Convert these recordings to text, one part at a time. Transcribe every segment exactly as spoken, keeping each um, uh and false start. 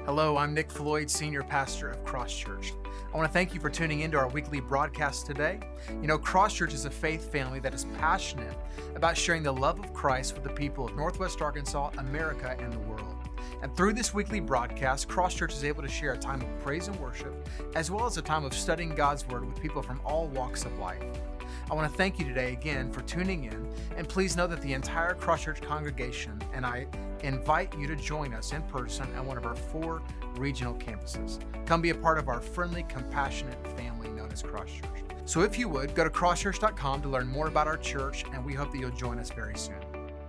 Hello, I'm Nick Floyd, Senior Pastor of Cross Church. I want to thank you for tuning into our weekly broadcast today. You know, Cross Church is a faith family that is passionate about sharing the love of Christ with the people of Northwest Arkansas, America, and the world. And through this weekly broadcast, Cross Church is able to share a time of praise and worship, as well as a time of studying God's Word with people from all walks of life. I want to thank you today again for tuning in, and please know that the entire Cross Church congregation and I invite you to join us in person at one of our four regional campuses. Come be a part of our friendly, compassionate family known as Cross Church. So if you would, go to cross church dot com to learn more about our church, and we hope that you'll join us very soon.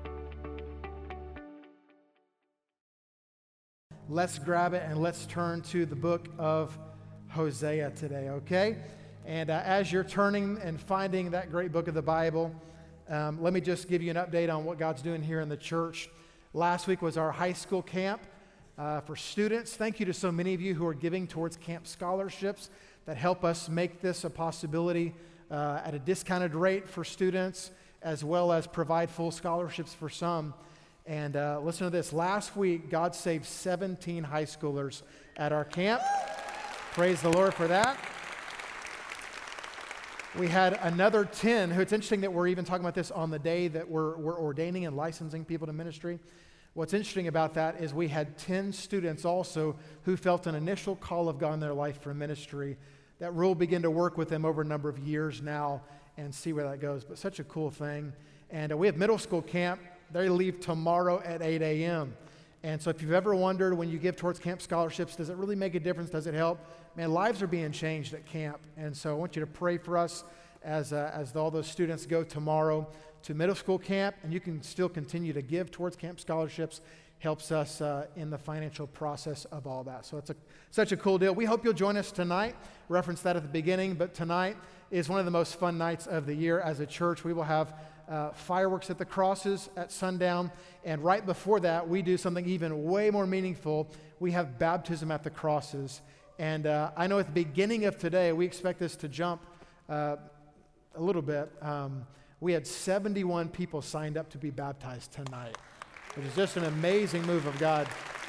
Let's grab it and let's turn to the book of Hosea today, okay? And uh, as you're turning and finding that great book of the Bible, um, let me just give you an update on what God's doing here in the church. Last week was our high school camp uh, for students. Thank you to so many of you who are giving towards camp scholarships that help us make this a possibility uh, at a discounted rate for students, as well as provide full scholarships for some. And uh, listen to this. Last week, God saved seventeen high schoolers at our camp. Praise the Lord for that. We had another ten, who it's interesting that we're even talking about this on the day that we're, we're ordaining and licensing people to ministry. What's interesting about that is we had ten students also who felt an initial call of God in their life for ministry. That we'll begin to work with them over a number of years now and see where that goes. But such a cool thing. And uh, we have middle school camp. They leave tomorrow at eight a.m. And so if you've ever wondered when you give towards camp scholarships, does it really make a difference? Does it help? Man, lives are being changed at camp. And so I want you to pray for us as uh, as all those students go tomorrow to middle school camp. And you can still continue to give towards camp scholarships. Helps us uh, in the financial process of all that. So it's a, such a cool deal. We hope you'll join us tonight. Referenced that at the beginning, but tonight is one of the most fun nights of the year as a church. We will have Uh, fireworks at the crosses at sundown, and right before that we do something even way more meaningful. We have baptism at the crosses, and uh, I know at the beginning of today we expect this to jump uh, a little bit. Um, we had seventy-one people signed up to be baptized tonight, which is just an amazing move of God.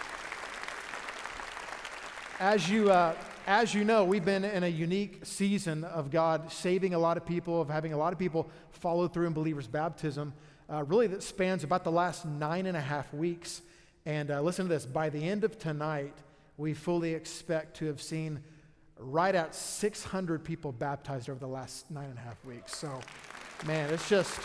As you uh, As you know, we've been in a unique season of God saving a lot of people, of having a lot of people follow through in believers' baptism, uh, really that spans about the last nine and a half weeks. And uh, listen to this, by the end of tonight, we fully expect to have seen right at six hundred people baptized over the last nine and a half weeks. So, man, it's just,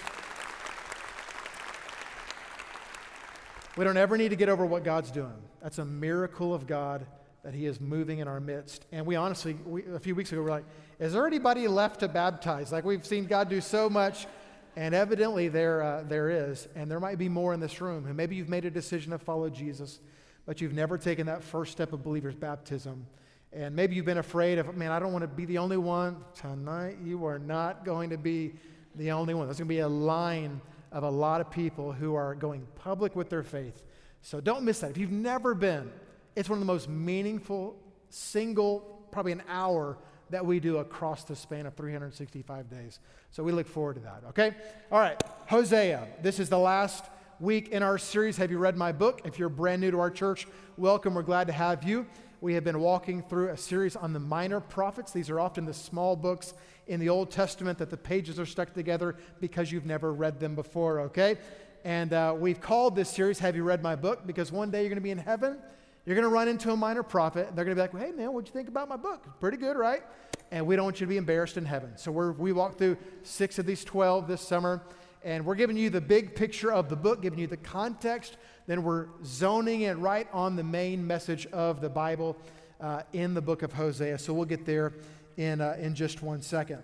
we don't ever need to get over what God's doing. That's a miracle of God, that He is moving in our midst. And we honestly, we, a few weeks ago, we were like, is there anybody left to baptize? Like, we've seen God do so much, and evidently there uh, there is, and there might be more in this room. And maybe you've made a decision to follow Jesus, but you've never taken that first step of believer's baptism. And maybe you've been afraid of, man, I don't want to be the only one. Tonight, you are not going to be the only one. There's going to be a line of a lot of people who are going public with their faith. So don't miss that. If you've never been, it's one of the most meaningful, single, probably an hour that we do across the span of three hundred sixty-five days. So we look forward to that, okay? All right, Hosea. This is the last week in our series, Have You Read My Book? If you're brand new to our church, welcome. We're glad to have you. We have been walking through a series on the minor prophets. These are often the small books in the Old Testament that the pages are stuck together because you've never read them before, okay? And uh, we've called this series, Have You Read My Book? Because one day you're going to be in heaven. You're going to run into a minor prophet. And they're going to be like, well, hey, man, what'd you think about my book? Pretty good, right? And we don't want you to be embarrassed in heaven. So we're, we walked through six of these twelve this summer. And we're giving you the big picture of the book, giving you the context. Then we're zoning in right on the main message of the Bible uh, in the book of Hosea. So we'll get there in, uh, in just one second.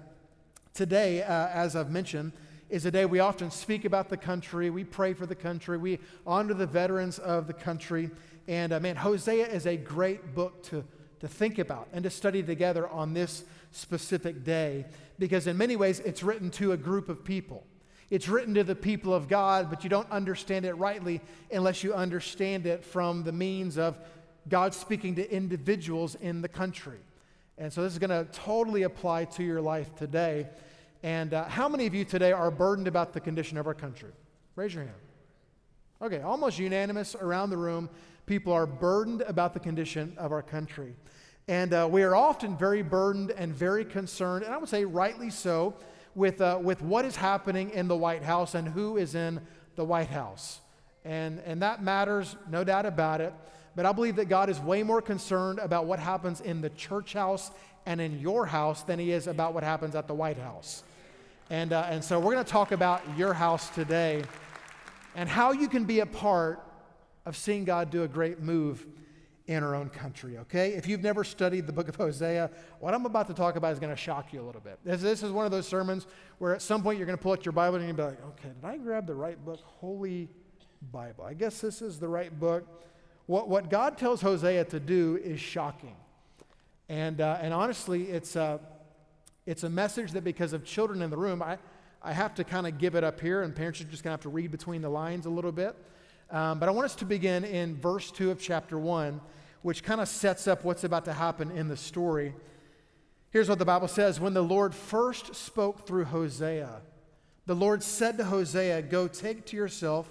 Today, uh, as I've mentioned, is a day we often speak about the country. We pray for the country. We honor the veterans of the country. And uh, man, Hosea is a great book to, to think about and to study together on this specific day, because in many ways it's written to a group of people. It's written to the people of God, but you don't understand it rightly unless you understand it from the means of God speaking to individuals in the country. And so this is going to totally apply to your life today. And uh, how many of you today are burdened about the condition of our country? Raise your hand. Okay, almost unanimous around the room. people are burdened about the condition of our country. And uh, we are often very burdened and very concerned, and I would say rightly so, with, uh, with what is happening in the White House and who is in the White House. And, and that matters, no doubt about it. But I believe that God is way more concerned about what happens in the church house and in your house than he is about what happens at the White House. And, uh, and so we're going to talk about your house today and how you can be a part of seeing God do a great move in our own country, okay? If you've never studied the book of Hosea, what I'm about to talk about is going to shock you a little bit. This, this is one of those sermons where at some point you're going to pull out your Bible and you're going to be like, okay, did I grab the right book? Holy Bible. I guess this is the right book. What, what God tells Hosea to do is shocking. And, uh, and honestly, it's, uh, it's a message that because of children in the room, I, I have to kind of give it up here, and parents are just going to have to read between the lines a little bit. Um, but I want us to begin in verse two of chapter one, which kind of sets up what's about to happen in the story. Here's what the Bible says. When the Lord first spoke through Hosea, the Lord said to Hosea, go take to yourself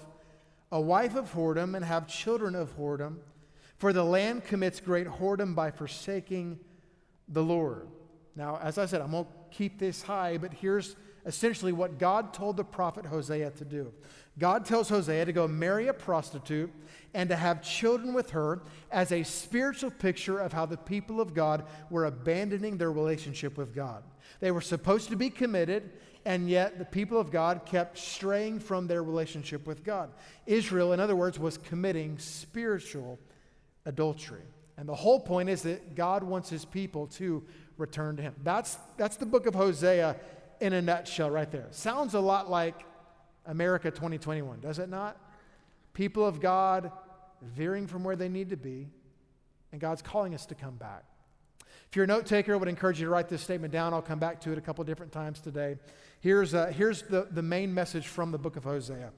a wife of whoredom and have children of whoredom, for the land commits great whoredom by forsaking the Lord. Now, as I said, I'm going to keep this high, but here's essentially what God told the prophet Hosea to do. God tells Hosea to go marry a prostitute and to have children with her as a spiritual picture of how the people of God were abandoning their relationship with God. They were supposed to be committed, and yet the people of God kept straying from their relationship with God. Israel, in other words, was committing spiritual adultery. And the whole point is that God wants his people to return to him. That's, that's the book of Hosea in a nutshell right there. Sounds a lot like America twenty twenty-one, does it not? People of God veering from where they need to be, and God's calling us to come back. If you're a note taker, I would encourage you to write this statement down. I'll come back to it a couple different times today. Here's, uh, here's the, the main message from the book of Hosea.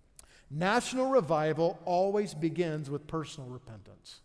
National revival always begins with personal repentance.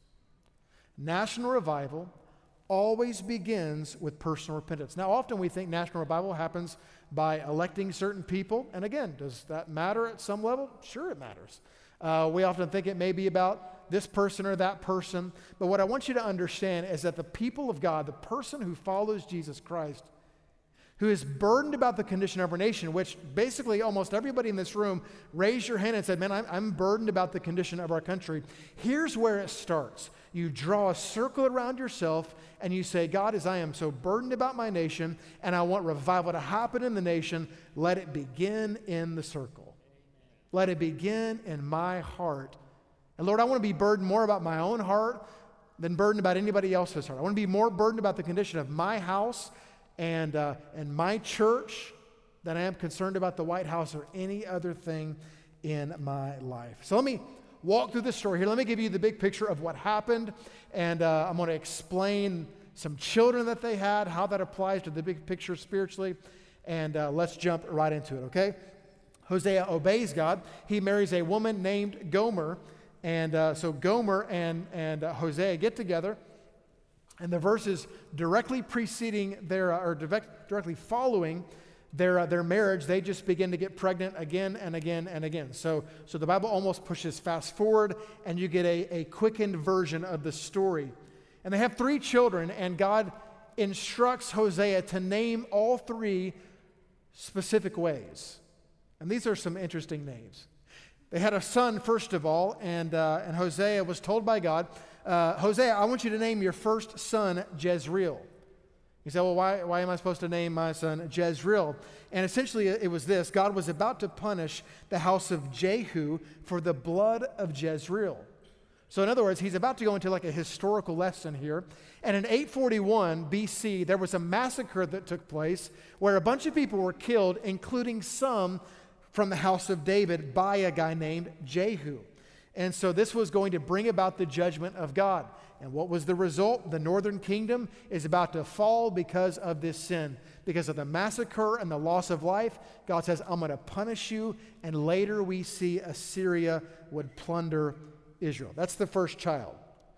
National revival always begins with personal repentance. Now, often we think national revival happens by electing certain people. And again, does that matter at some level? Sure, it matters. Uh, we often think it may be about this person or that person. But what I want you to understand is that the people of God, the person who follows Jesus Christ, who is burdened about the condition of our nation, which basically almost everybody in this room raised your hand and said, man, I'm, I'm burdened about the condition of our country. Here's where it starts. You draw a circle around yourself and you say, God, as I am so burdened about my nation and I want revival to happen in the nation, let it begin in the circle. Let it begin in my heart. And Lord, I want to be burdened more about my own heart than burdened about anybody else's heart. I want to be more burdened about the condition of my house and, uh, and my church than I am concerned about the White House or any other thing in my life. So let me walk through this story here. Let me give you the big picture of what happened, and uh, I'm going to explain some children that they had, how that applies to the big picture spiritually, and uh, let's jump right into it, okay? Hosea obeys God. He marries a woman named Gomer, and uh, so Gomer and, and uh, Hosea get together, and the verses directly preceding their, uh, or direct, directly following Their, uh, their marriage, they just begin to get pregnant again and again and again. So, so the Bible almost pushes fast forward, and you get a, a quickened version of the story. And they have three children, and God instructs Hosea to name all three specific ways. And these are some interesting names. They had a son, first of all, and, uh, and Hosea was told by God, uh, Hosea, I want you to name your first son Jezreel. You say, well, why, why am I supposed to name my son Jezreel? And essentially it was this. God was about to punish the house of Jehu for the blood of Jezreel. So in other words, he's about to go into like a historical lesson here. And in eight forty-one B C, there was a massacre that took place where a bunch of people were killed, including some from the house of David by a guy named Jehu. And so this was going to bring about the judgment of God. And what was the result? The northern kingdom is about to fall because of this sin. Because of the massacre and the loss of life, God says, I'm going to punish you. And later we see Assyria would plunder Israel. That's the first child.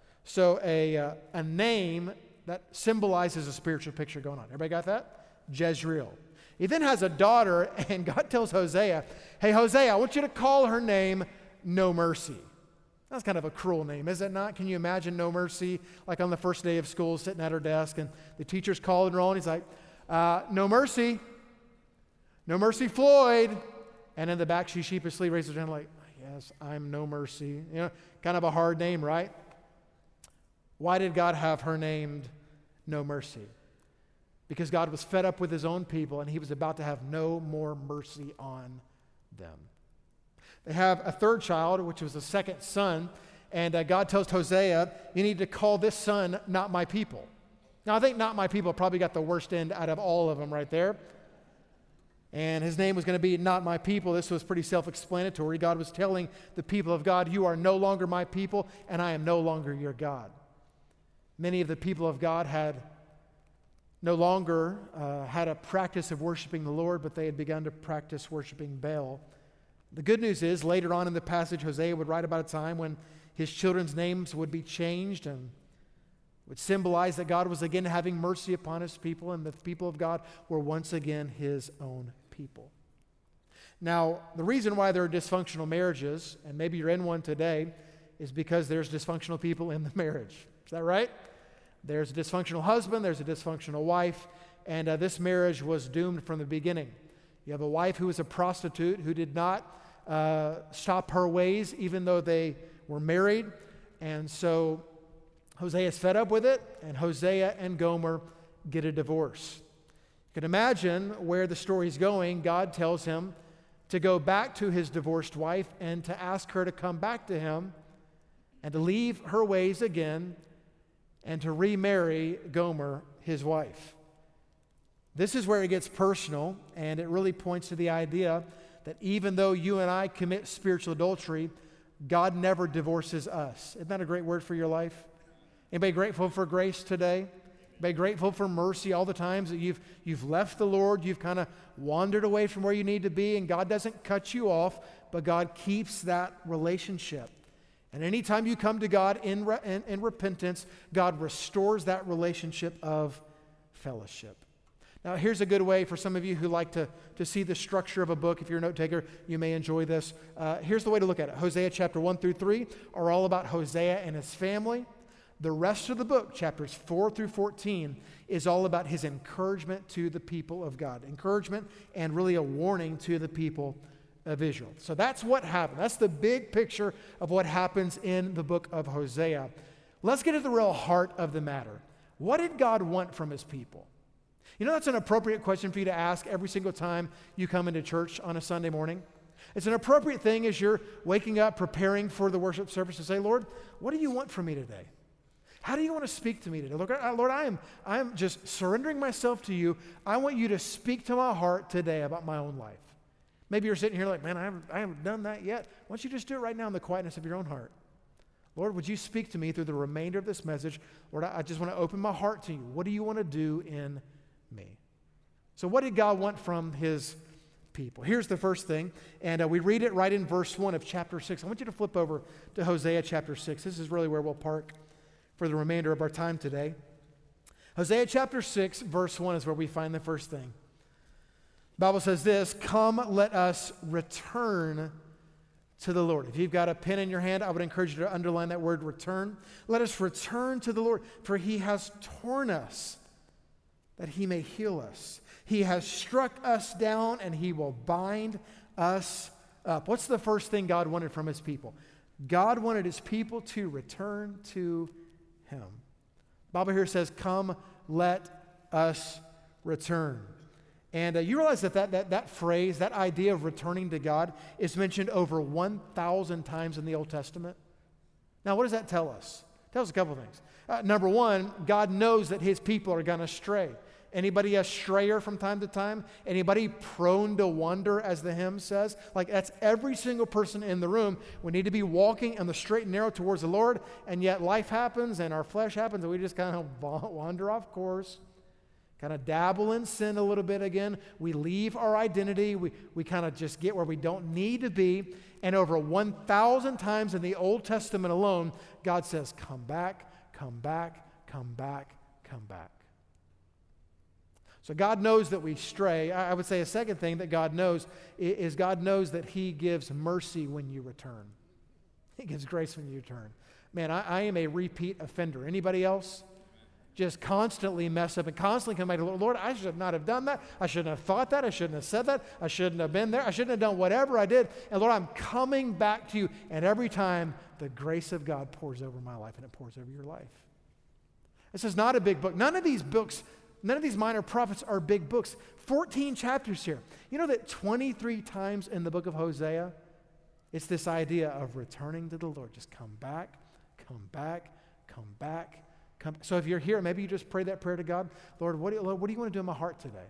So a, uh, a name that symbolizes a spiritual picture going on. Everybody got that? Jezreel. He then has a daughter, and God tells Hosea, hey, Hosea, I want you to call her name No Mercy. That's kind of a cruel name, is it not? Can you imagine No Mercy, like on the first day of school, sitting at her desk, and the teacher's calling her on. He's like, uh, No Mercy. No Mercy Floyd. And in the back, she sheepishly raises her hand like, yes, I'm No Mercy. You know, kind of a hard name, right? Why did God have her named No Mercy? Because God was fed up with his own people, and he was about to have no more mercy on them. They have a third child, which was the second son, and uh, God tells Hosea, you need to call this son Not My People. Now, I think Not My People probably got the worst end out of all of them right there. And his name was going to be Not My People. This was pretty self-explanatory. God was telling the people of God, you are no longer my people, and I am no longer your God. Many of the people of God had no longer uh, had a practice of worshiping the Lord, but they had begun to practice worshiping Baal. The good news is, later on in the passage, Hosea would write about a time when his children's names would be changed and would symbolize that God was again having mercy upon his people, and the people of God were once again his own people. Now, the reason why there are dysfunctional marriages, and maybe you're in one today, is because there's dysfunctional people in the marriage. Is that right? There's a dysfunctional husband, there's a dysfunctional wife, and uh, this marriage was doomed from the beginning. You have a wife who was a prostitute who did not uh, stop her ways even though they were married, and so Hosea is fed up with it, and Hosea and Gomer get a divorce. You can imagine where the story's going. God tells him to go back to his divorced wife and to ask her to come back to him and to leave her ways again and to remarry Gomer, his wife. This is where it gets personal, and it really points to the idea that even though you and I commit spiritual adultery, God never divorces us. Isn't that a great word for your life? Anybody grateful for grace today? Anybody grateful for mercy all the times that you've, you've left the Lord, you've kind of wandered away from where you need to be, and God doesn't cut you off, but God keeps that relationship. And anytime you come to God in, re- in, in repentance, God restores that relationship of fellowship. Now, here's a good way for some of you who like to, to see the structure of a book. If you're a note taker, you may enjoy this. Uh, here's the way to look at it. Hosea chapter one through three are all about Hosea and his family. The rest of the book, chapters four through fourteen, is all about his encouragement to the people of God. Encouragement and really a warning to the people of Israel. So that's what happened. That's the big picture of what happens in the book of Hosea. Let's get to the real heart of the matter. What did God want from his people? You know, that's an appropriate question for you to ask every single time you come into church on a Sunday morning. It's an appropriate thing as you're waking up, preparing for the worship service to say, Lord, what do you want from me today? How do you want to speak to me today? Lord, Lord, I am, I am just surrendering myself to you. I want you to speak to my heart today about my own life. Maybe you're sitting here like, man, I haven't, I haven't done that yet. Why don't you just do it right now in the quietness of your own heart? Lord, would you speak to me through the remainder of this message? Lord, I, I just want to open my heart to you. What do you want to do in me? So what did God want from his people? Here's the first thing, and uh, we read it right in verse one of chapter six. I want you to flip over to Hosea chapter six. This is really where we'll park for the remainder of our time today. Hosea chapter six, verse one is where we find the first thing. The Bible says this, come, let us return to the Lord. If you've got a pen in your hand, I would encourage you to underline that word return. Let us return to the Lord, for he has torn us that he may heal us. He has struck us down and he will bind us up. What's the first thing God wanted from his people? God wanted his people to return to him. The Bible here says, come, let us return. And uh, you realize that that, that that phrase, that idea of returning to God is mentioned over one thousand times in the Old Testament. Now, what does that tell us? It tells us a couple things. Uh, number one, God knows that his people are going to stray. Anybody a strayer from time to time? Anybody prone to wander, as the hymn says? Like, that's every single person in the room. We need to be walking on the straight and narrow towards the Lord, and yet life happens and our flesh happens, and we just kind of wander off course, kind of dabble in sin a little bit again. We leave our identity. We, we kind of just get where we don't need to be. And over one thousand times in the Old Testament alone, God says, come back, come back, come back, come back. So God knows that we stray. I would say a second thing that God knows is God knows that he gives mercy when you return. He gives grace when you turn. Man, I, I am a repeat offender. Anybody else? Just constantly mess up and constantly come back to the Lord. Lord, I should not have done that. I shouldn't have thought that. I shouldn't have said that. I shouldn't have been there. I shouldn't have done whatever I did. And Lord, I'm coming back to you. And every time the grace of God pours over my life and it pours over your life. This is not a big book. None of these books, none of these minor prophets are big books. fourteen chapters here. You know that twenty-three times in the book of Hosea, it's this idea of returning to the Lord. Just come back, come back, come back. Come. So if you're here, maybe you just pray that prayer to God. Lord, what do, you, Lord, what do you want to do in my heart today?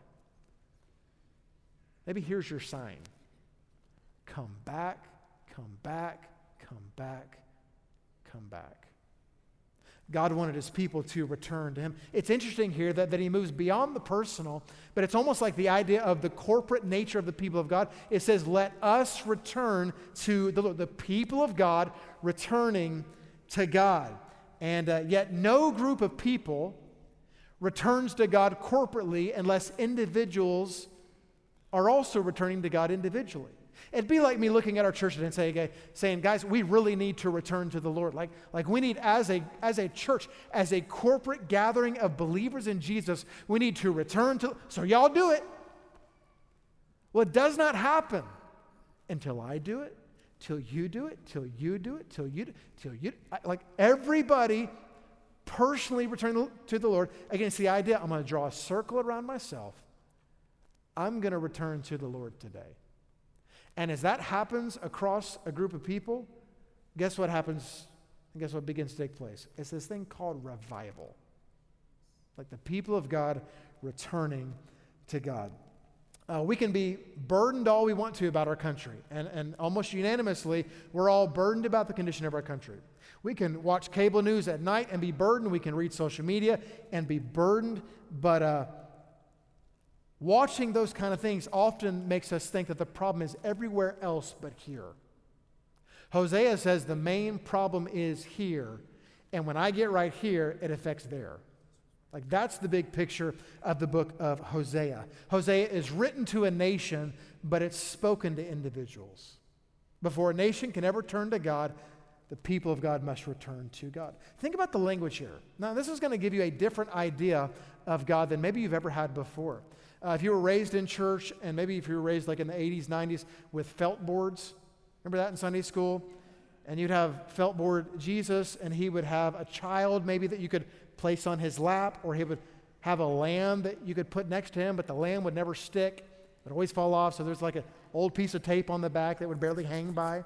Maybe here's your sign. Come back, come back, come back, come back. God wanted his people to return to him. It's interesting here that, that he moves beyond the personal, but it's almost like the idea of the corporate nature of the people of God. It says, let us return to the Lord. The people of God returning to God. And uh, yet no group of people returns to God corporately unless individuals are also returning to God individually. It'd be like me looking at our church and saying, okay, saying, guys, we really need to return to the Lord. Like, like we need, as a, as a church, as a corporate gathering of believers in Jesus, we need to return to, so y'all do it. Well, it does not happen until I do it. Till you do it, till you do it, till you do, till you, like everybody personally return to the Lord. Again, it's the idea, I'm going to draw a circle around myself. I'm going to return to the Lord today. And as that happens across a group of people, guess what happens, and guess what begins to take place? It's this thing called revival. Like the people of God returning to God. Uh, we can be burdened all we want to about our country, and, and almost unanimously, we're all burdened about the condition of our country. We can watch cable news at night and be burdened. We can read social media and be burdened, but uh, watching those kind of things often makes us think that the problem is everywhere else but here. Hosea says the main problem is here, and when I get right here, it affects there. Like that's the big picture of the book of Hosea. Hosea is written to a nation, but it's spoken to individuals. Before a nation can ever turn to God, the people of God must return to God. Think about the language here. Now, this is going to give you a different idea of God than maybe you've ever had before. Uh, if you were raised in church, and maybe if you were raised like in the eighties, nineties with felt boards, remember that in Sunday school? And you'd have felt board Jesus, and he would have a child maybe that you could place on his lap, or he would have a lamb that you could put next to him, but the lamb would never stick. It would always fall off, so there's like an old piece of tape on the back that would barely hang by.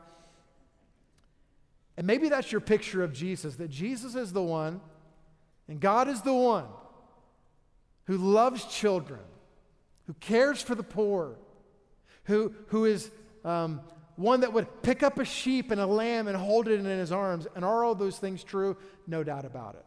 And maybe that's your picture of Jesus, that Jesus is the one, and God is the one who loves children, who cares for the poor, who, who is um, one that would pick up a sheep and a lamb and hold it in his arms. And are all those things true? No doubt about it.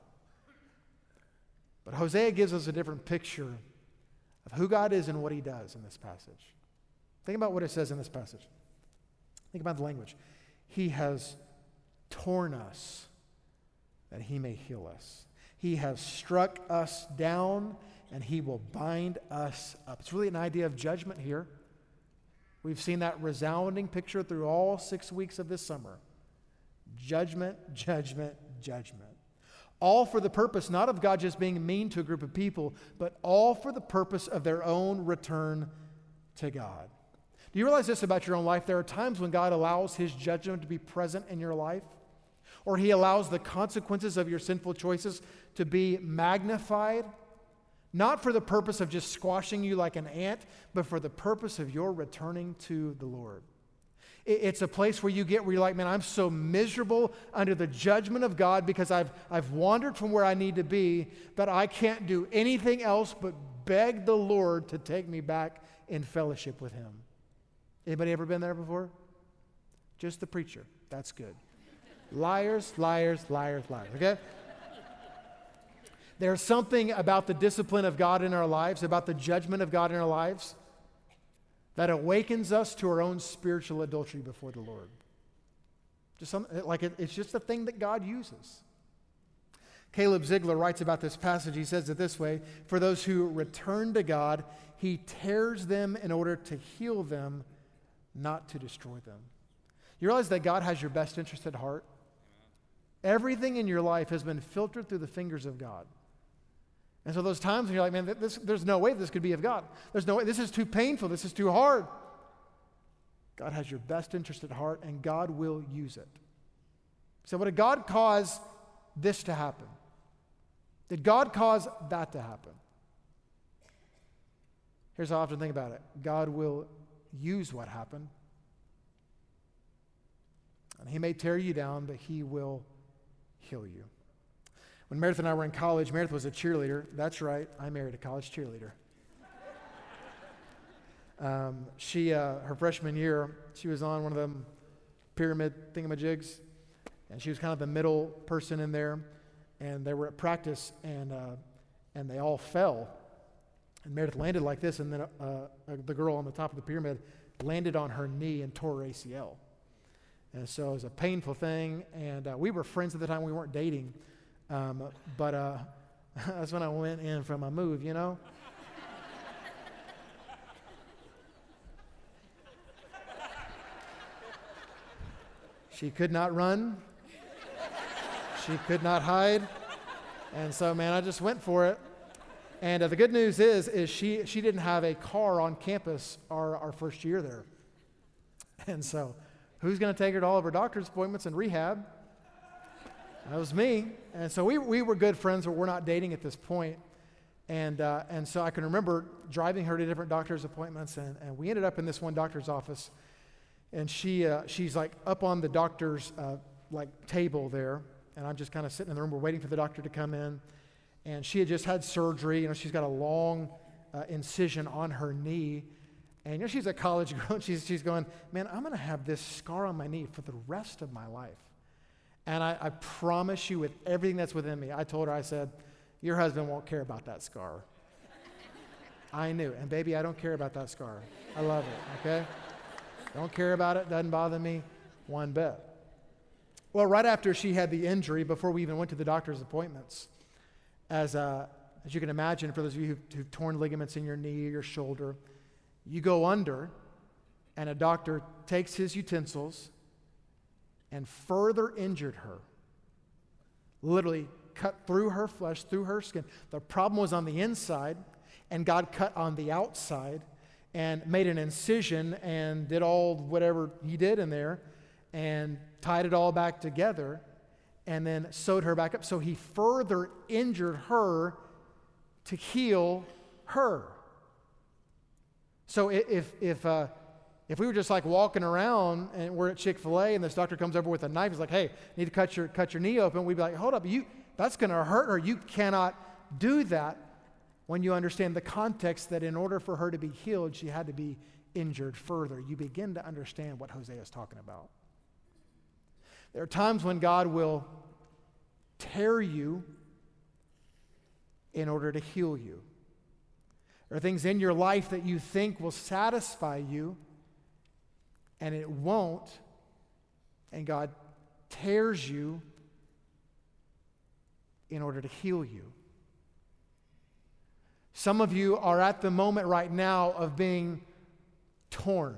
But Hosea gives us a different picture of who God is and what he does in this passage. Think about what it says in this passage. Think about the language. He has torn us that he may heal us. He has struck us down and he will bind us up. It's really an idea of judgment here. We've seen that resounding picture through all six weeks of this summer. Judgment, judgment, judgment. All for the purpose not of God just being mean to a group of people, but all for the purpose of their own return to God. Do you realize this about your own life? There are times when God allows his judgment to be present in your life, or he allows the consequences of your sinful choices to be magnified, not for the purpose of just squashing you like an ant, but for the purpose of your returning to the Lord. It's a place where you get where you're like, man, I'm so miserable under the judgment of God because I've, I've wandered from where I need to be that I can't do anything else but beg the Lord to take me back in fellowship with him. Anybody ever been there before? Just the preacher. That's good. Liars, liars, liars, liars, okay? There's something about the discipline of God in our lives, about the judgment of God in our lives, that awakens us to our own spiritual adultery before the Lord. Just some, like it, it's just a thing that God uses. Caleb Ziegler writes about this passage. He says it this way: for those who return to God, he tears them in order to heal them, not to destroy them. You realize that God has your best interest at heart? Everything in your life has been filtered through the fingers of God. And so those times when you're like, man, this, there's no way this could be of God. There's no way. This is too painful. This is too hard. God has your best interest at heart, and God will use it. So what did God cause this to happen? Did God cause that to happen? Here's how I often think about it. God will use what happened. And he may tear you down, but he will heal you. When Meredith and I were in college, Meredith was a cheerleader. That's right, I married a college cheerleader. um, she, uh, her freshman year, she was on one of them pyramid thingamajigs, and she was kind of the middle person in there. And they were at practice, and uh, and they all fell. And Meredith landed like this, and then uh, uh, the girl on the top of the pyramid landed on her knee and tore her A C L. And so it was a painful thing, and uh, we were friends at the time. We weren't dating. Um, but uh, that's when I went in for my move, you know? She could not run. She could not hide. And so, man, I just went for it. And uh, the good news is, is she, she didn't have a car on campus our, our first year there. And so, who's going to take her to all of her doctor's appointments and rehab? That was me. And so we we were good friends, but we're not dating at this point. And uh, and so I can remember driving her to different doctor's appointments, and, and we ended up in this one doctor's office. And she uh, she's like up on the doctor's uh, like table there, and I'm just kind of sitting in the room. We're waiting for the doctor to come in. And she had just had surgery. You know, she's got a long uh, incision on her knee. And you know, she's a college girl, and she's, she's going, man, I'm going to have this scar on my knee for the rest of my life. And I, I promise you with everything that's within me, I told her, I said, your husband won't care about that scar. I knew. And baby, I don't care about that scar. I love it, okay? Don't care about it. Doesn't bother me one bit. Well, right after she had the injury, before we even went to the doctor's appointments, as uh, as you can imagine, for those of you who've, who've torn ligaments in your knee or your shoulder, you go under, and a doctor takes his utensils and further injured her. Literally cut through her flesh, through her skin. The problem was on the inside, and God cut on the outside and made an incision and did all whatever he did in there and tied it all back together and then sewed her back up. So he further injured her to heal her. So if if uh, if we were just like walking around and we're at Chick-fil-A and this doctor comes over with a knife, he's like, "Hey, need to cut your cut your knee open," we'd be like, "Hold up, you that's going to hurt her. You cannot do that." When you understand the context that in order for her to be healed, she had to be injured further, you begin to understand what Hosea is talking about. There are times when God will tear you in order to heal you. There are things in your life that you think will satisfy you, and it won't, and God tears you in order to heal you. Some of you are at the moment right now of being torn,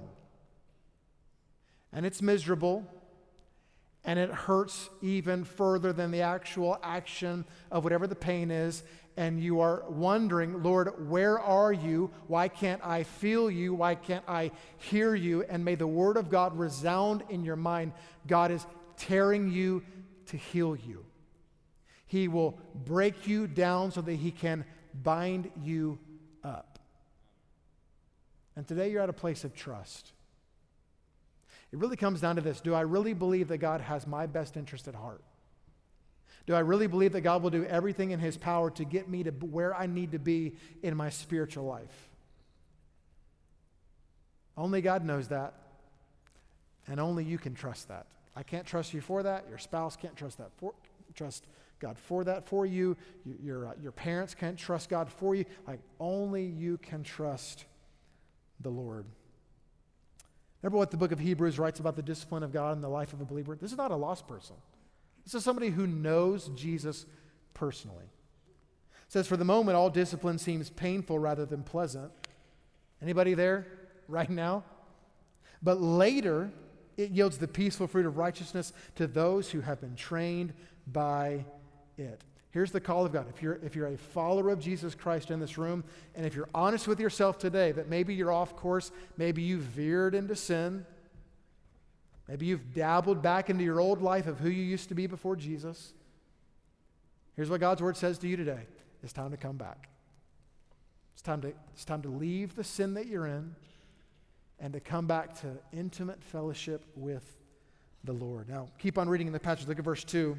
and it's miserable, and it hurts even further than the actual action of whatever the pain is. And you are wondering, Lord, where are you? Why can't I feel you? Why can't I hear you? And may the word of God resound in your mind. God is tearing you to heal you. He will break you down so that he can bind you up. And today you're at a place of trust. It really comes down to this. Do I really believe that God has my best interest at heart? Do I really believe that God will do everything in his power to get me to where I need to be in my spiritual life? Only God knows that, and only you can trust that. I can't trust you for that. Your spouse can't trust that for, trust God for that for you. Your, your, uh, your parents can't trust God for you. Like, only you can trust the Lord. Remember what the book of Hebrews writes about the discipline of God in the life of a believer? This is not a lost person. This is somebody who knows Jesus personally. It says, for the moment, all discipline seems painful rather than pleasant. Anybody there right now? But later, It yields the peaceful fruit of righteousness to those who have been trained by it. Here's the call of God. If you're, if you're a follower of Jesus Christ in this room, and if you're honest with yourself today that maybe you're off course, maybe you've veered into sin, maybe you've dabbled back into your old life of who you used to be before Jesus, here's what God's word says to you today. It's time to come back. It's time to, it's time to leave the sin that you're in and to come back to intimate fellowship with the Lord. Now, keep on reading in the passage. Look at verse two.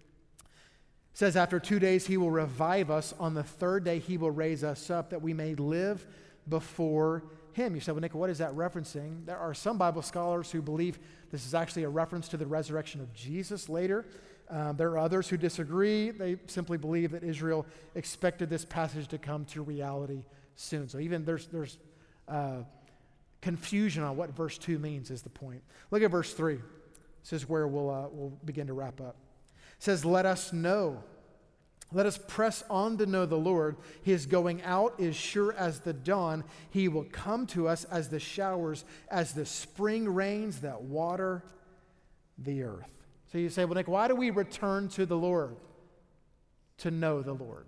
It says, after two days he will revive us. On the third day he will raise us up that we may live before him. You say, well, Nick, what is that referencing? There are some Bible scholars who believe this is actually a reference to the resurrection of Jesus later. Um, there are others who disagree. They simply believe that Israel expected this passage to come to reality soon. So even there's, there's uh, confusion on what verse two means is the point. Look at verse three. This is where we'll, uh, we'll begin to wrap up. It says, let us know. Let us press on to know the Lord. His going out is sure as the dawn. He will come to us as the showers, as the spring rains that water the earth. So you say, well, Nick, why do we return to the Lord? To know the Lord.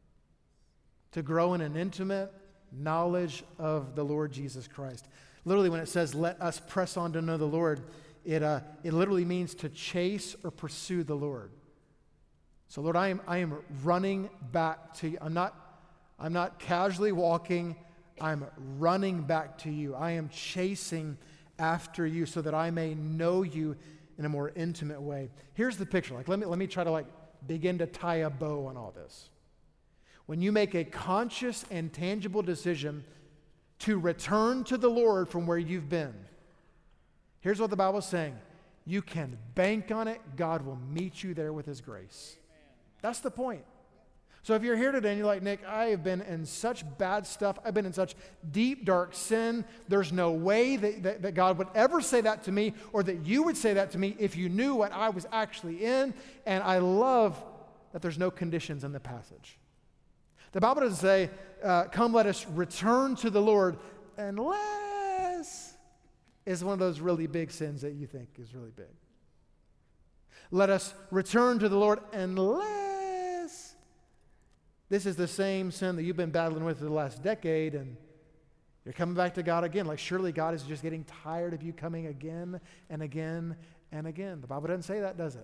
To grow in an intimate knowledge of the Lord Jesus Christ. Literally, when it says, let us press on to know the Lord, It, uh, it literally means to chase or pursue the Lord. So Lord, I am, I am running back to you. I'm not, I'm not casually walking. I'm running back to you. I am chasing after you so that I may know you in a more intimate way. Here's the picture. Like, let me, let me try to like begin to tie a bow on all this. When you make a conscious and tangible decision to return to the Lord from where you've been, here's what the Bible is saying. You can bank on it. God will meet you there with his grace. That's the point. So if you're here today and you're like, Nick, I have been in such bad stuff. I've been in such deep, dark sin. There's no way that, that, that God would ever say that to me or that you would say that to me if you knew what I was actually in. And I love that there's no conditions in the passage. The Bible doesn't say, uh, come let us return to the Lord unless is one of those really big sins that you think is really big. Let us return to the Lord unless this is the same sin that you've been battling with for the last decade and you're coming back to God again. Like surely God is just getting tired of you coming again and again and again. The Bible doesn't say that, does it?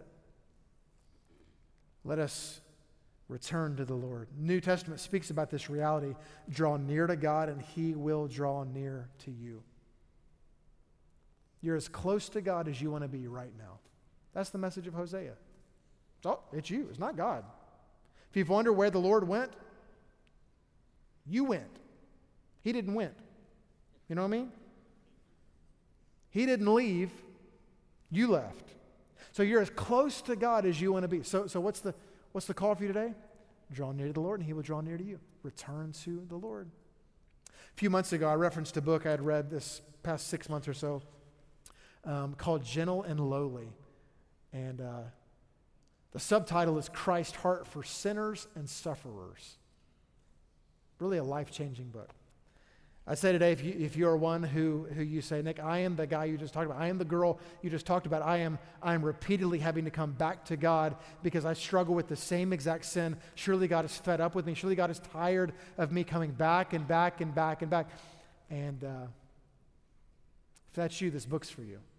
Let us return to the Lord. New Testament speaks about this reality. Draw near to God and he will draw near to you. You're as close to God as you want to be right now. That's the message of Hosea. So it's you. It's not God. If you've wondered where the Lord went, you went. He didn't went. You know what I mean? He didn't leave. You left. So you're as close to God as you want to be. So, so what's the what's the call for you today? Draw near to the Lord and he will draw near to you. Return to the Lord. A few months ago, I referenced a book I had read this past six months or so um, called Gentle and Lowly. And uh, the subtitle is Christ's Heart for Sinners and Sufferers. Really a life-changing book. I say today, if you if you are one who who you say, Nick, I am the guy you just talked about. I am the girl you just talked about. I am I am repeatedly having to come back to God because I struggle with the same exact sin. Surely God is fed up with me. Surely God is tired of me coming back and back and back and back. And uh, if that's you, this book's for you.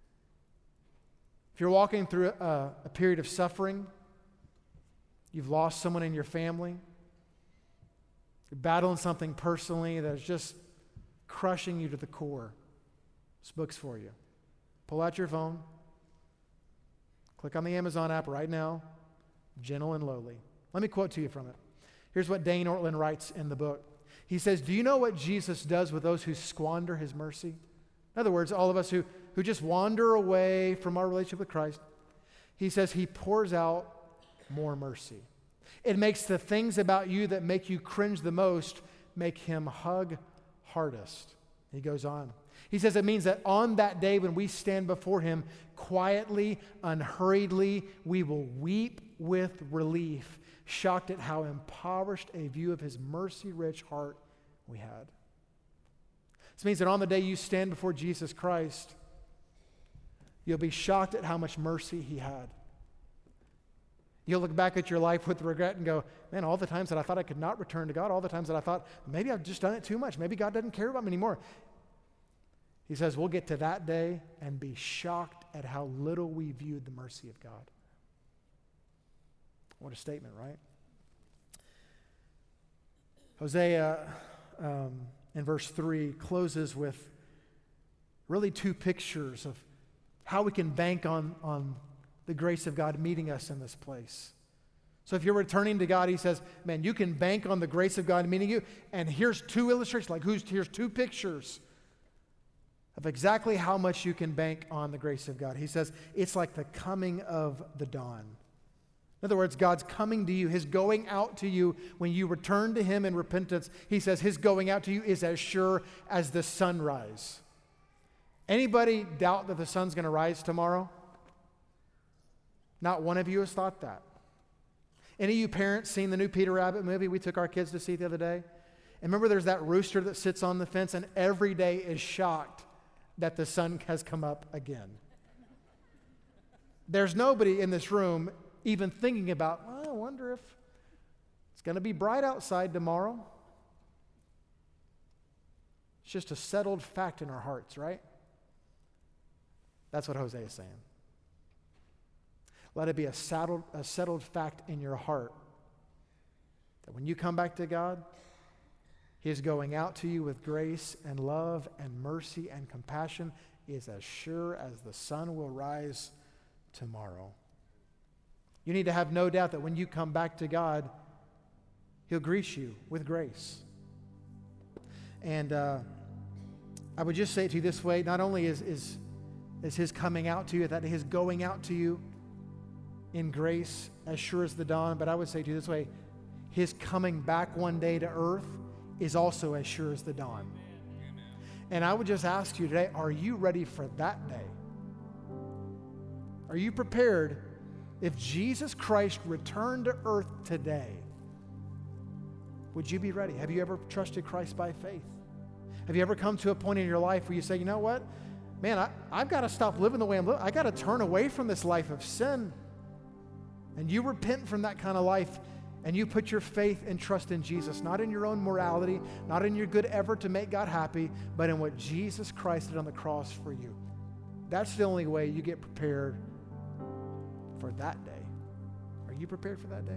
If you're walking through a, a period of suffering, you've lost someone in your family, you're battling something personally that's just crushing you to the core, this book's for you. Pull out your phone, click on the Amazon app right now, Gentle and Lowly. Let me quote to you from it. Here's what Dane Ortlund writes in the book. He says, do you know what Jesus does with those who squander his mercy? In other words, all of us who, who just wander away from our relationship with Christ, he says he pours out more mercy. It makes the things about you that make you cringe the most make him hug hardest. He goes on. He says it means that on that day when we stand before him quietly, unhurriedly, we will weep with relief, shocked at how impoverished a view of his mercy-rich heart we had. This means that on the day you stand before Jesus Christ, You'll be shocked at how much mercy he had. You'll look back at your life with regret and go, man, all the times that I thought I could not return to God, all the times that I thought, maybe I've just done it too much. Maybe God doesn't care about me anymore. He says, we'll get to that day and be shocked at how little we viewed the mercy of God. What a statement, right? Hosea, um, in verse three, closes with really two pictures of how we can bank on, on the grace of God meeting us in this place. So if you're returning to God, he says, man, you can bank on the grace of God meeting you. And here's two illustrations, like who's, here's two pictures of exactly how much you can bank on the grace of God. He says, it's like the coming of the dawn. In other words, God's coming to you, his going out to you when you return to him in repentance. He says his going out to you is as sure as the sunrise. Anybody doubt that the sun's going to rise tomorrow? Not one of you has thought that. Any of you parents seen the new Peter Rabbit movie we took our kids to see the other day? And remember there's that rooster that sits on the fence and every day is shocked that the sun has come up again. There's nobody in this room even thinking about, well, I wonder if it's going to be bright outside tomorrow. It's just a settled fact in our hearts, right? That's what Hosea is saying. Let it be a settled, a settled fact in your heart that when you come back to God, he is going out to you with grace and love and mercy and compassion is as sure as the sun will rise tomorrow. You need to have no doubt that when you come back to God, he'll greet you with grace. And uh, I would just say it to you this way, not only is, is, is his coming out to you, that his going out to you in grace as sure as the dawn, but I would say to you this way, his coming back one day to earth is also as sure as the dawn. And I would just ask you today, are you ready for that day? Are you prepared if Jesus Christ returned to earth today? Would you be ready? Have you ever trusted Christ by faith? Have you ever come to a point in your life where you say, you know what? Man, I, I've got to stop living the way I'm living. I got to turn away from this life of sin. And you repent from that kind of life and you put your faith and trust in Jesus, not in your own morality, not in your good effort to make God happy, but in what Jesus Christ did on the cross for you. That's the only way you get prepared for that day. Are you prepared for that day?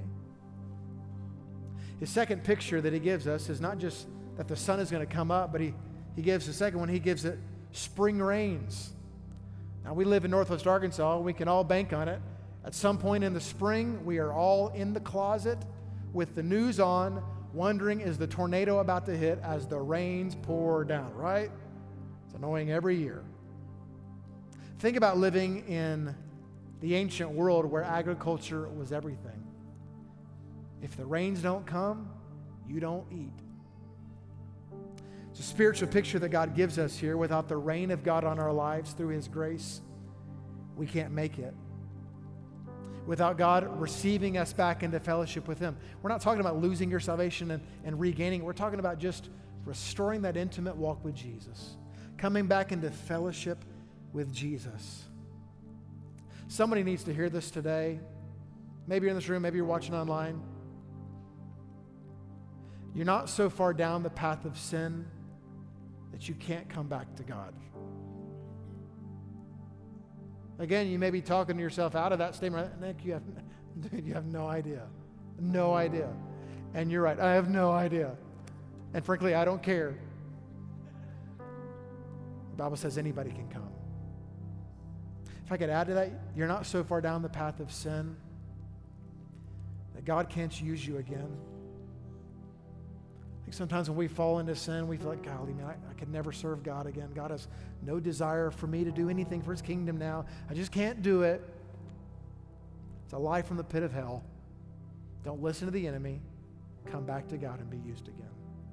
His second picture that he gives us is not just that the sun is going to come up, but he, he gives the second one, he gives it spring rains. Now we live in Northwest Arkansas, we can all bank on it. At some point in the spring, we are all in the closet with the news on, wondering, is the tornado about to hit as the rains pour down, right? It's annoying every year. Think about living in the ancient world where agriculture was everything. If the rains don't come, you don't eat. It's a spiritual picture that God gives us here. Without the reign of God on our lives through his grace, we can't make it. Without God receiving us back into fellowship with him. We're not talking about losing your salvation and, and regaining it. We're talking about just restoring that intimate walk with Jesus. Coming back into fellowship with Jesus. Somebody needs to hear this today. Maybe you're in this room, maybe you're watching online. You're not so far down the path of sin that you can't come back to God. Again, you may be talking to yourself out of that statement. Nick, you have, dude, you have no idea. No idea. And you're right, I have no idea. And frankly, I don't care. The Bible says anybody can come. If I could add to that, you're not so far down the path of sin that God can't use you again. I think sometimes when we fall into sin, we feel like, golly, man, I, I could never serve God again. God has no desire for me to do anything for his kingdom now. I just can't do it. It's a lie from the pit of hell. Don't listen to the enemy. Come back to God and be used again.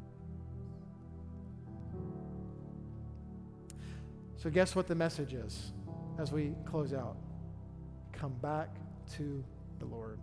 So guess what the message is as we close out? Come back to the Lord.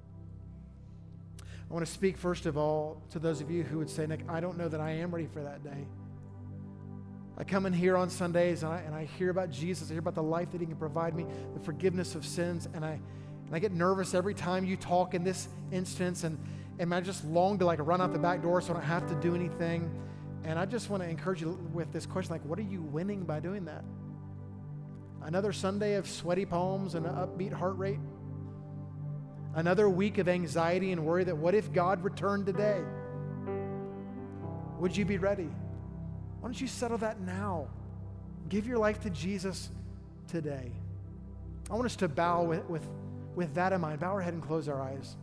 I want to speak first of all to those of you who would say, Nick, I don't know that I am ready for that day. I come in here on Sundays and I, and I hear about Jesus. I hear about the life that he can provide me, the forgiveness of sins. And I, and I get nervous every time you talk in this instance. And, and I just long to like run out the back door so I don't have to do anything. And I just want to encourage you with this question, like, what are you winning by doing that? Another Sunday of sweaty palms and an upbeat heart rate? Another week of anxiety and worry that what if God returned today? Would you be ready? Why don't you settle that now? Give your life to Jesus today. I want us to bow with, with, with that in mind. Bow our head and close our eyes.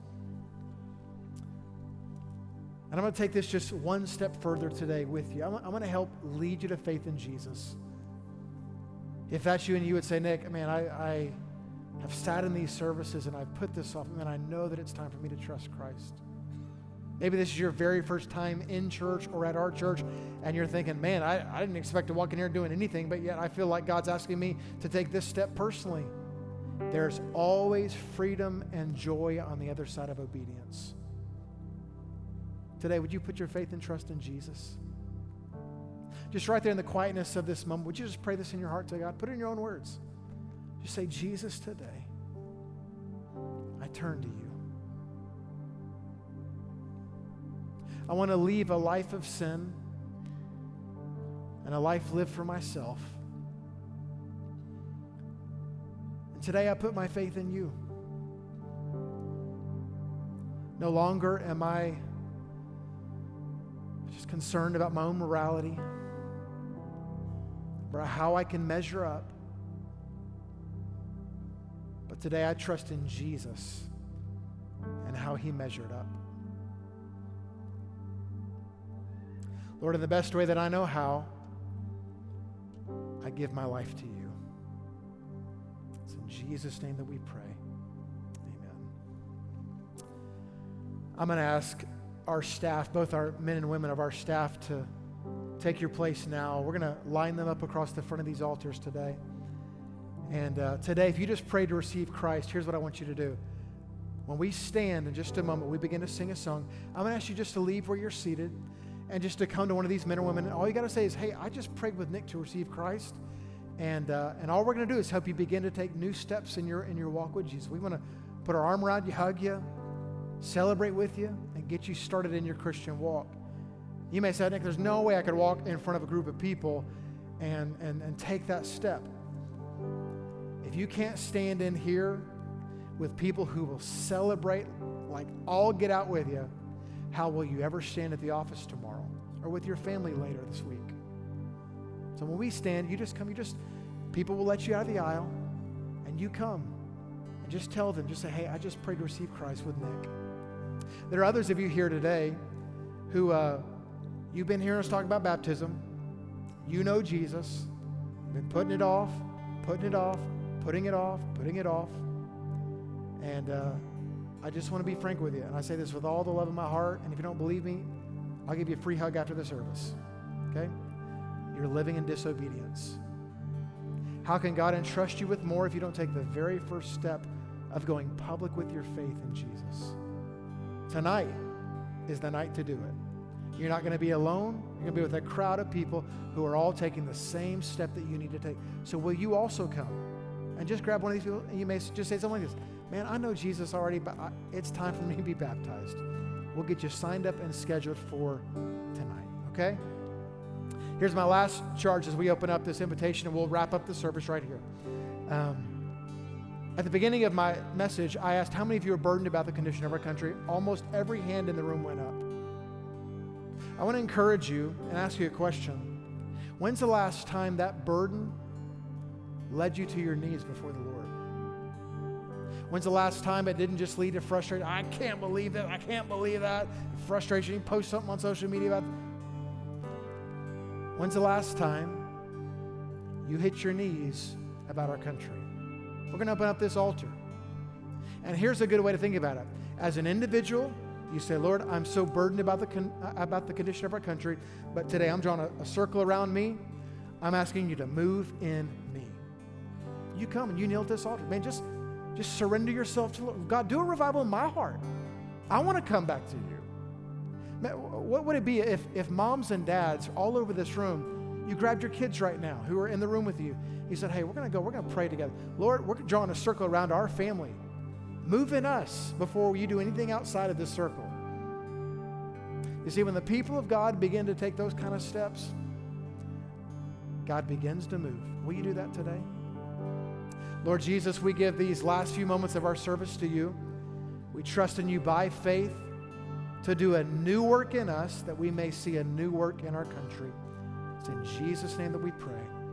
And I'm going to take this just one step further today with you. I'm, I'm going to help lead you to faith in Jesus. If that's you and you would say, Nick, man, I, I have sat in these services and I've put this off, and I know that it's time for me to trust Christ. Maybe this is your very first time in church or at our church, and you're thinking, man, I, I didn't expect to walk in here doing anything, but yet I feel like God's asking me to take this step personally. There's always freedom and joy on the other side of obedience. Today, would you put your faith and trust in Jesus? Just right there in the quietness of this moment, would you just pray this in your heart to God? Put it in your own words. Just say, Jesus, today, I turn to you. I want to leave a life of sin and a life lived for myself. And today I put my faith in you. No longer am I just concerned about my own morality, or how I can measure up. But today I trust in Jesus and how he measured up. Lord, in the best way that I know how, I give my life to you. It's in Jesus' name that we pray. Amen. I'm going to ask our staff, both our men and women of our staff, to take your place now. We're going to line them up across the front of these altars today. And uh, today, if you just prayed to receive Christ, here's what I want you to do. When we stand in just a moment, we begin to sing a song. I'm going to ask you just to leave where you're seated and just to come to one of these men or women. And all you got to say is, hey, I just prayed with Nick to receive Christ. And uh, and all we're going to do is help you begin to take new steps in your in your walk with Jesus. We want to put our arm around you, hug you, celebrate with you, and get you started in your Christian walk. You may say, Nick, there's no way I could walk in front of a group of people and, and, and take that step. If you can't stand in here with people who will celebrate, like all get out with you, how will you ever stand at the office tomorrow or with your family later this week? So when we stand, you just come, you just, people will let you out of the aisle, and you come and just tell them, just say, hey, I just prayed to receive Christ with Nick. There are others of you here today who, uh, you've been hearing us talk about baptism. You know Jesus. You've been putting it off, putting it off, putting it off, putting it off. And uh, I just want to be frank with you. And I say this with all the love in my heart. And if you don't believe me, I'll give you a free hug after the service. Okay? You're living in disobedience. How can God entrust you with more if you don't take the very first step of going public with your faith in Jesus? Tonight is the night to do it. You're not going to be alone. You're going to be with a crowd of people who are all taking the same step that you need to take. So will you also come? And just grab one of these people, and you may just say something like this. Man, I know Jesus already, but I, it's time for me to be baptized. We'll get you signed up and scheduled for tonight, okay? Here's my last charge as we open up this invitation, and we'll wrap up the service right here. Um, at the beginning of my message, I asked how many of you are burdened about the condition of our country. Almost every hand in the room went up. I want to encourage you and ask you a question. When's the last time that burden led you to your knees before the Lord? When's the last time it didn't just lead to frustration? I can't believe that. I can't believe that. Frustration. You post something on social media about. When's the last time you hit your knees about our country? We're going to open up this altar. And here's a good way to think about it. As an individual, you say, Lord, I'm so burdened about the con- about the condition of our country, but today I'm drawing a, a circle around me. I'm asking you to move in me. You come and you kneel at this altar. Man, just, just surrender yourself to Lord. God, do a revival in my heart. I want to come back to you. Man, what would it be if, if moms and dads all over this room You grabbed your kids right now who are in the room with you. You said, hey, we're going to go. We're going to pray together. Lord, we're drawing a circle around our family. Move in us before you do anything outside of this circle. You see, when the people of God begin to take those kind of steps, God begins to move. Will you do that today? Lord Jesus, we give these last few moments of our service to you. We trust in you by faith to do a new work in us that we may see a new work in our country. It's in Jesus' name that we pray.